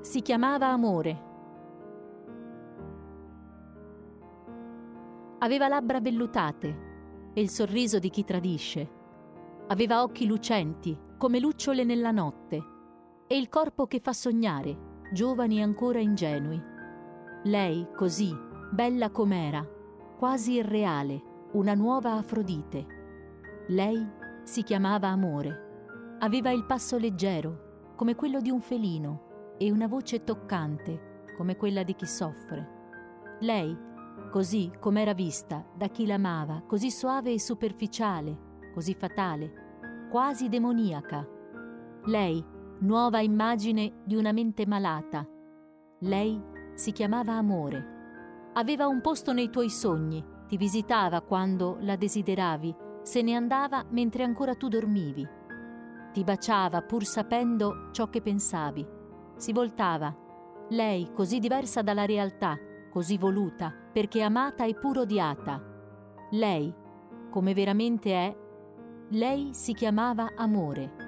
si chiamava amore. Aveva labbra vellutate e il sorriso di chi tradisce. Aveva occhi lucenti, come lucciole nella notte, e il corpo che fa sognare, giovani ancora ingenui. Lei, così, bella com'era, quasi irreale, una nuova Afrodite. Lei si chiamava amore. Aveva il passo leggero, come quello di un felino, e una voce toccante, come quella di chi soffre. Lei, così com'era vista da chi l'amava, così soave e superficiale, così fatale, quasi demoniaca. Lei, nuova immagine di una mente malata. Lei si chiamava amore. Aveva un posto nei tuoi sogni, ti visitava quando la desideravi, se ne andava mentre ancora tu dormivi. Ti baciava pur sapendo ciò che pensavi. Si voltava. Lei, così diversa dalla realtà, così voluta, perché amata e pur odiata. Lei, come veramente è, lei si chiamava amore.